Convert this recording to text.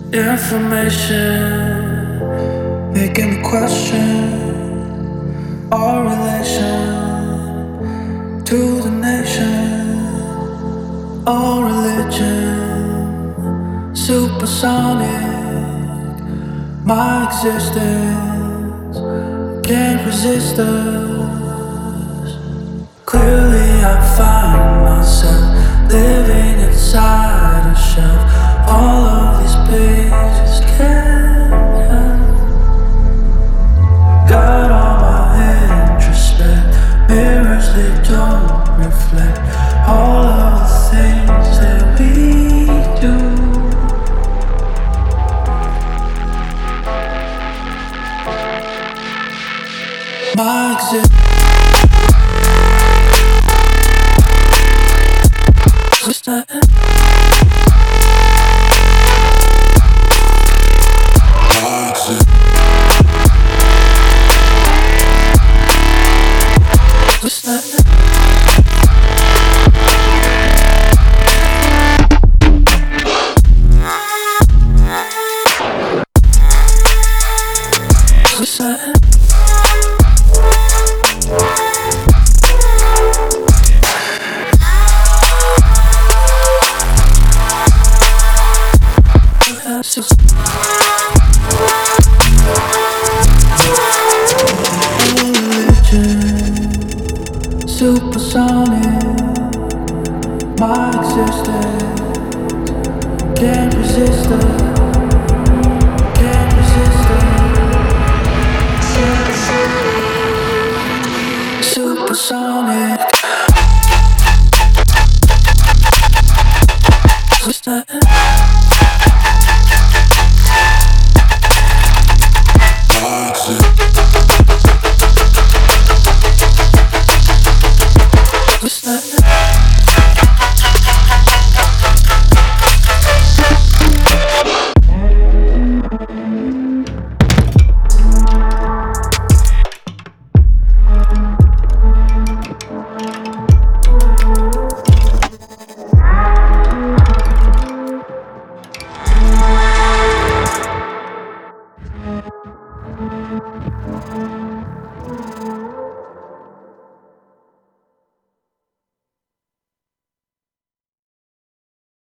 Information making me question our relation to the nation, our religion, supersonic. My existence can't resist us. Clearly, I find myself living inside a shelf. All of these pages can't help. Got all my introspect mirrors, they don't reflect all of the things that we do. My existence. Supersonic, my existence can't resist us.